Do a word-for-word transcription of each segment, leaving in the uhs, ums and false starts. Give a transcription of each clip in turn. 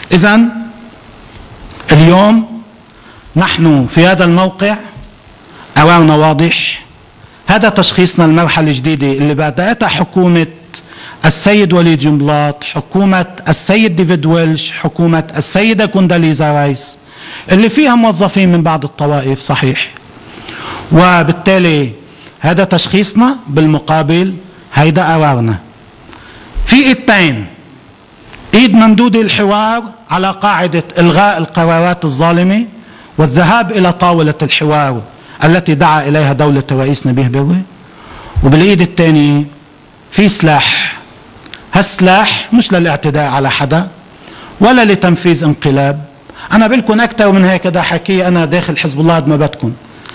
إذن اليوم نحن في هذا الموقع أمرنا واضح. هذا تشخيصنا المرحلة الجديدة اللي بدأتها حكومة السيد وليد جنبلاط، حكومة السيد ديفيد ويلش، حكومة السيدة كونداليزا رايس، اللي فيها موظفين من بعض الطوائف صحيح. وبالتالي هذا تشخيصنا، بالمقابل هيدا قرارنا. في ايدتين: ايد ممدودة الحوار على قاعدة الغاء القرارات الظالمة والذهاب الى طاولة الحوار التي دعا اليها دولة الرئيس نبيه بري، وبالايد الثانية في سلاح. هالسلاح مش للاعتداء على حدا ولا لتنفيذ انقلاب. انا بلكن اكثر من هيك، ده حكي انا داخل حزب الله قد ما بدكم،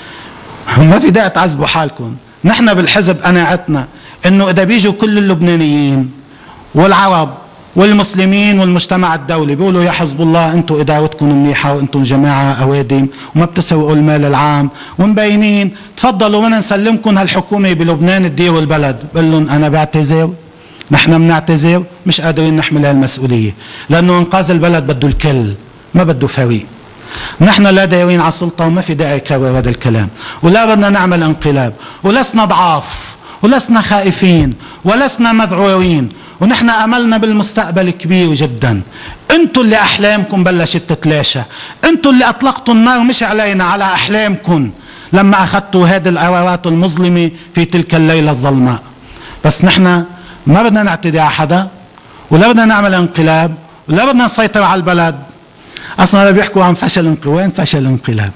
ما في داعي تعذبوا حالكم. نحن بالحزب قناعتنا انه اذا بيجوا كل اللبنانيين والعرب والمسلمين والمجتمع الدولي بيقولوا يا حزب الله انتم ادارتكم منيحه وانتم جماعه اوادم وما بتسوقوا المال العام ومبينين، تفضلوا وانا نسلمكم هالحكومه بلبنان تديروا البلد، بقول لهم انا بعتذر، نحن بنعتذر، مش قادرين نحمل هالمسؤوليه، لانه انقاذ البلد بده الكل ما بده فريق. نحن لا دايرين على السلطه وما في داعي يكرر هذا الكلام، ولا بدنا نعمل انقلاب، ولسنا ضعاف ولسنا خائفين ولسنا مذعورين، ونحن املنا بالمستقبل كبير جدا. انتوا اللي احلامكم بلشت تتلاشى، انتوا اللي اطلقتوا النار مش علينا، على احلامكم لما اخذتوا هذه القرارات المظلمه في تلك الليله الظلماء. بس نحن ما بدنا نعتدي على حدا، ولا بدنا نعمل انقلاب، ولا بدنا نسيطر على البلد. اصلا بيحكوا عن فشل انقلاب، وين فشل انقلاب؟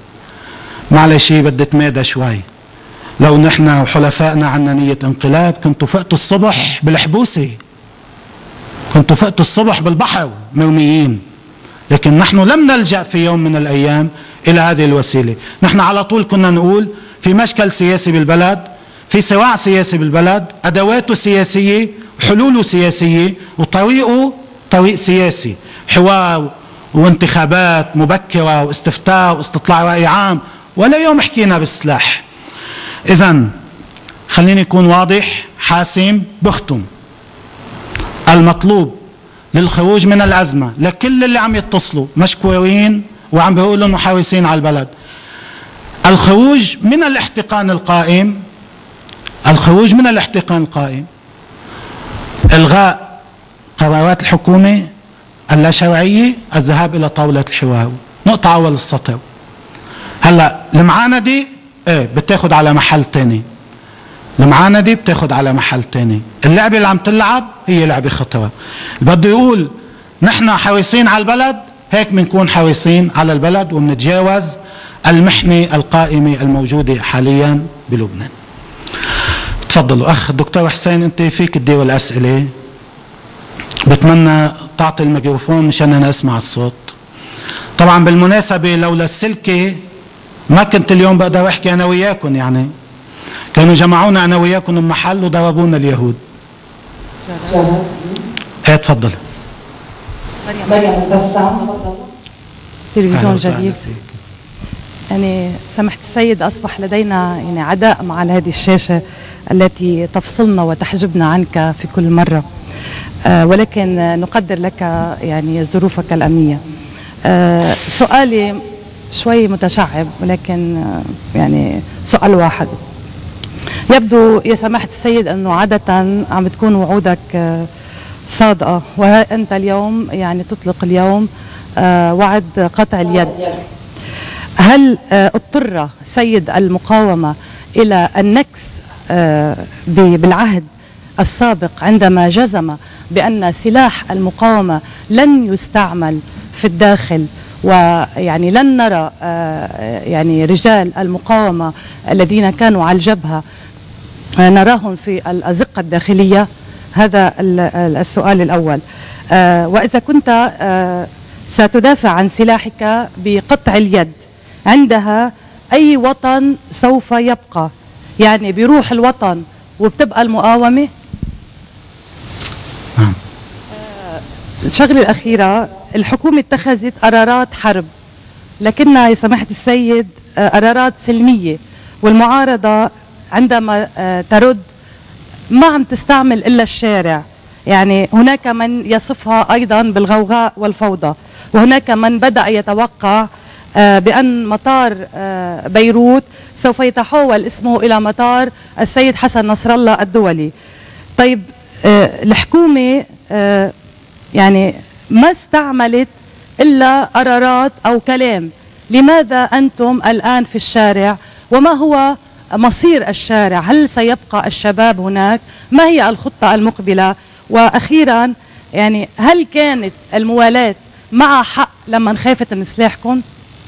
معلش بدي اتمادى شوي. لو نحن وحلفائنا عنا نية انقلاب كنتوا فقتوا الصبح بالحبوسة، كنتوا فقتوا الصبح بالبحر مرميين، لكن نحن لم نلجأ في يوم من الأيام إلى هذه الوسيلة. نحن على طول كنا نقول في مشكل سياسي بالبلد، في صراع سياسي بالبلد، أدواته سياسية، حلوله سياسية، وطريقه طريق سياسي، حوار وانتخابات مبكرة واستفتاء واستطلاع رأي عام، ولا يوم حكينا بالسلاح. إذن خليني يكون واضح حاسم بختم. المطلوب للخروج من الأزمة لكل اللي عم يتصلوا مشكورين وعم بيقولوا انه حارسين على البلد، الخروج من الاحتقان القائم، الخروج من الاحتقان القائم، إلغاء قرارات الحكومة اللا شرعية، الذهاب إلى طاولة الحوار. نقطة أول السطر. هلا المعاندة ايه بتاخد على محل تاني، المعاندة بتاخد على محل تاني. اللعبة اللي عم تلعب هي لعبة خطرة. بده يقول نحن حريصين على البلد، هيك بنكون حريصين على البلد وبنتجاوز المحنة القائمة الموجودة حاليا بلبنان. تفضلوا أخ دكتور حسين، أنت فيك تدير الأسئلة، بتمنى تعطي الميكروفون مشان أنا أسمع الصوت. طبعا بالمناسبة لولا السلكة ما كنت اليوم بقدر أحكي أنا وياكم، يعني كانوا جمعونا أنا وياكم بمحل وضربونا اليهود. ايه تفضل. مريم بسام، تلفزيون جديد. يعني سمحت السيد، أصبح لدينا يعني عداء مع هذه الشاشة التي تفصلنا وتحجبنا عنك في كل مرة، آه ولكن نقدر لك يعني ظروفك الأمنية. آه سؤالي شوي متشعب، ولكن آه يعني سؤال واحد. يبدو يا سماحة السيد أنه عادة عم تكون وعودك آه صادقة، وأنت اليوم يعني تطلق اليوم آه وعد قطع اليد. هل آه اضطر سيد المقاومة إلى النكس آه بالعهد السابق عندما جزم بأن سلاح المقاومة لن يستعمل في الداخل، ويعني لن نرى آه يعني رجال المقاومة الذين كانوا على الجبهة آه نراهم في الأزقة الداخلية؟ هذا السؤال الأول. آه وإذا كنت آه ستدافع عن سلاحك بقطع اليد، عندها أي وطن سوف يبقى؟ يعني بيروح الوطن وبتبقى المقاومة؟ آه الشغلة الأخيرة، الحكومة اتخذت قرارات حرب، لكنها يا سماحة السيد آه قرارات سلمية، والمعارضة عندما آه ترد ما عم تستعمل إلا الشارع. يعني هناك من يصفها أيضا بالغوغاء والفوضى، وهناك من بدأ يتوقع بأن مطار بيروت سوف يتحول اسمه إلى مطار السيد حسن نصر الله الدولي. طيب الحكومة يعني ما استعملت إلا قرارات أو كلام، لماذا أنتم الآن في الشارع؟ وما هو مصير الشارع؟ هل سيبقى الشباب هناك؟ ما هي الخطة المقبلة؟ وأخيرا يعني هل كانت الموالاة مع حق لما خافت من سلاحكم؟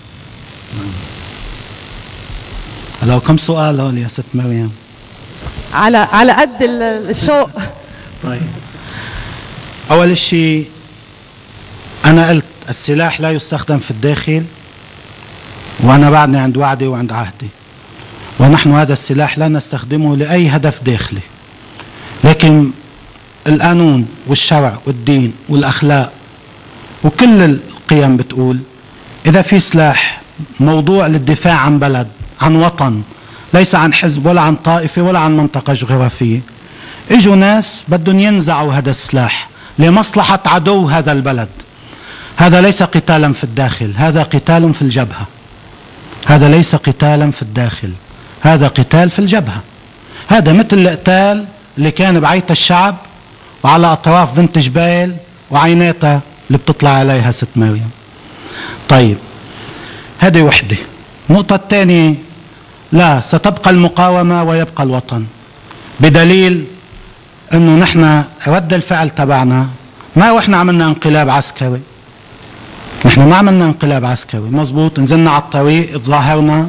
لو كم سؤال هون يا ست مريم؟ على على قد الشوق. طيب، أول شيء أنا قلت السلاح لا يستخدم في الداخل، وأنا بعدني عند وعدي وعند عهدي، ونحن هذا السلاح لا نستخدمه لأي هدف داخلي، لكن القانون والشرع والدين والأخلاق وكل القيم بتقول إذا في سلاح موضوع للدفاع عن بلد، عن وطن، ليس عن حزب ولا عن طائفة ولا عن منطقة جغرافية، اجوا ناس بدهم ينزعوا هذا السلاح لمصلحة عدو هذا البلد، هذا ليس قتالا في الداخل، هذا قتال في الجبهة. هذا ليس قتالا في الداخل، هذا قتال في الجبهة. هذا مثل القتال اللي كان بعيت الشعب وعلى أطراف بنت جبال وعيناتها اللي بتطلع عليها ست مريم. طيب، هذه وحدة. النقطة الثانية، لا، ستبقى المقاومة ويبقى الوطن، بدليل انه نحن رد الفعل تبعنا ما وإحنا عملنا انقلاب عسكري، نحن ما عملنا انقلاب عسكري، مزبوط، نزلنا على الطريق، تظاهرنا،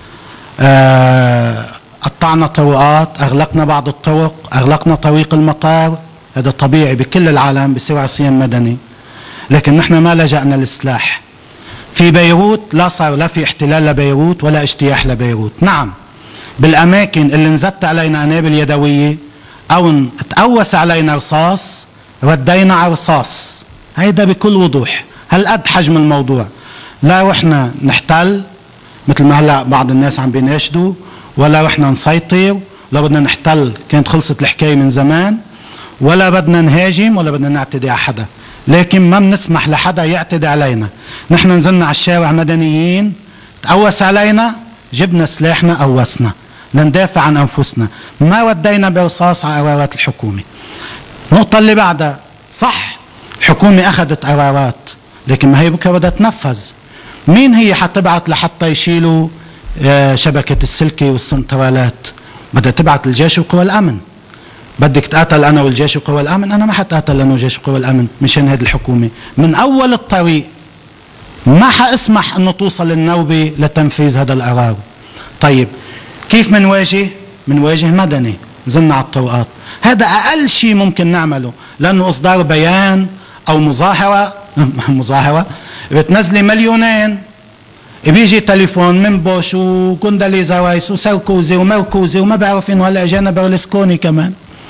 آه، قطعنا طرقات، اغلقنا بعض الطرق، اغلقنا طريق المطار، هذا طبيعي بكل العالم بصير عصيان مدني، لكن نحن ما لجأنا للسلاح. في بيروت لا صار لا في احتلال لبيروت ولا اجتياح لبيروت. نعم، بالاماكن اللي انزت علينا قنابل يدويه او تقوس علينا رصاص ردينا على رصاص، هيدا بكل وضوح. هالقد حجم الموضوع، لا رحنا نحتل مثل ما هلا بعض الناس عم بيناشدوا، ولا رحنا نسيطر، ولا بدنا نحتل، كانت خلصت الحكايه من زمان، ولا بدنا نهاجم ولا بدنا نعتدي على حدا، لكن ما بنسمح لحدا يعتدي علينا. نحن نزلنا على الشارع مدنيين، تقوس علينا، جبنا سلاحنا قوسنا لندافع عن انفسنا، ما ودينا برصاص على قرارات الحكومه. النقطه اللي بعدها، صح، الحكومه اخذت قرارات، لكن ما هي بكره بدها تنفذ. مين هي حتبعت لحتى يشيلوا شبكه السلكي والسنترالات؟ بدها تبعت الجيش وقوى الامن. بدك تقاتل انا والجيش وقوى الامن؟ انا ما حتقاتل انا والجيش وقوى الامن مشان هذه الحكومه. من اول الطريق ما حاسمح انه توصل النوبه لتنفيذ هذا القرار. طيب، كيف منواجه؟ منواجه مدني، نزلنا على الطرقات، هذا اقل شيء ممكن نعمله، لانه اصدار بيان او مظاهره مظاهره بتنزلي مليونين، بيجي تليفون من بوش وكونداليزا رايس وساركوزي ومركوزي وما بعرف انه هلا اجانا برلسكوني كمان.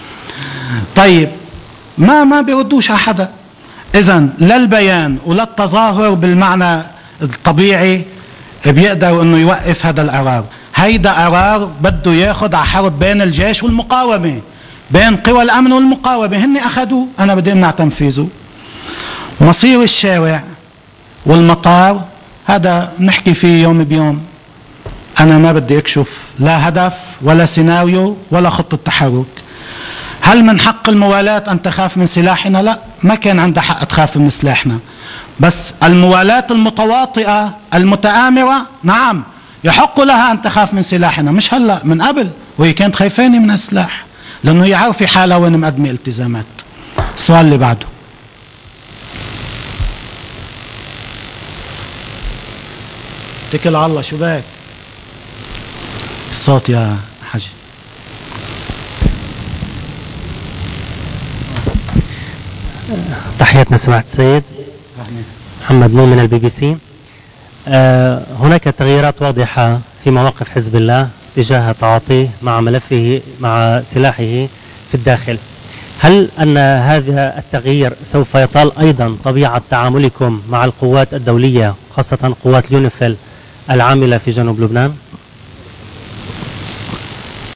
طيب، ما ما بيردوش على حدا. اذا لا البيان ولا التظاهر بالمعنى الطبيعي بيقدر انه يوقف هذا القرار. هيدا قرار بده ياخذ على حرب بين الجيش والمقاومه، بين قوى الامن والمقاومه، هن اخذوه، انا بدي امنع تنفيذه. مصير الشارع والمطار هذا نحكي فيه يوم بيوم. انا ما بدي اكشف لا هدف ولا سيناريو ولا خطه تحرك. هل من حق الموالاة ان تخاف من سلاحنا؟ لا، ما كان عندها حق تخاف من سلاحنا، بس الموالاة المتواطئة المتآمرة نعم يحق لها ان تخاف من سلاحنا، مش هلا، من قبل وهي كانت خايفاني من السلاح، لانه هي عارفه حالها وين مقدمه التزامات. السؤال اللي بعده. اتكل على الله، شو باك؟ الصوت يا حاج. تحياتنا سماحة السيد. محمد نور من البي بي سي. آه هناك تغييرات واضحة في مواقف حزب الله تجاه تعاطيه مع ملفه مع سلاحه في الداخل. هل أن هذا التغيير سوف يطال أيضا طبيعة تعاملكم مع القوات الدولية، خاصة قوات اليونيفيل العاملة في جنوب لبنان؟